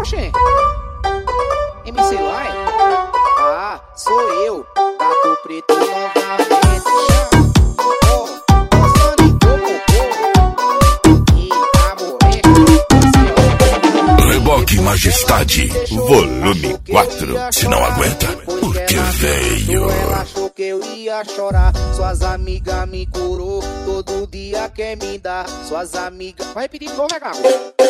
Oxê, MC Lai? Ah, sou eu, Gato Preto novamente. Reboque Majestade, volume 4. Se não aguenta, porque veio. Ela achou que eu ia chorar. Suas amigas me curou. Todo dia quer me dar. Suas amigas. Vai repetir de novo, né, Gago?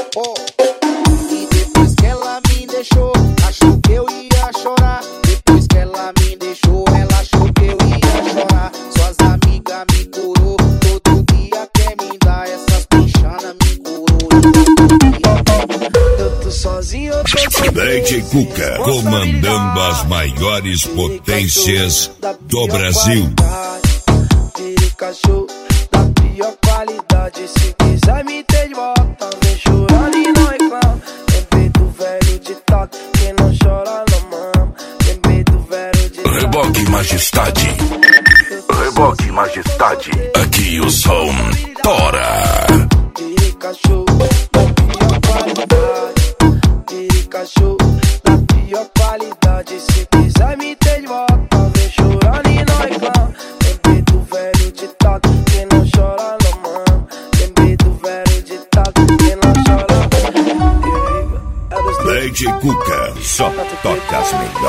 E depois que ela me deixou, achou que eu ia chorar. Depois que ela me deixou, ela achou que eu ia chorar. Suas amigas me curou. Todo dia quer me dar. Essas bichanas me curou. Eu tô sozinho, eu tô sozinho. DJ Cuca, comandando as maiores potências do Brasil. Cachorro da pior qualidade. Se quiser me ter de volta, vem chorando e não reclama. Lembrei do velho ditado, quem não chora não mama. Lembrei do velho ditado. Reboque Majestade, Reboque Majestade. Aqui o som tora. Virei cachorro da pior qualidade. Virei cachorro da pior qualidade. Se quiser me ter de volta, vem chorando e não reclama. Lembrei do velho ditado, quem não chora não mama. Lembrei do velho ditado, quem não chora não mama. DJ Cuca, só toca as melhores.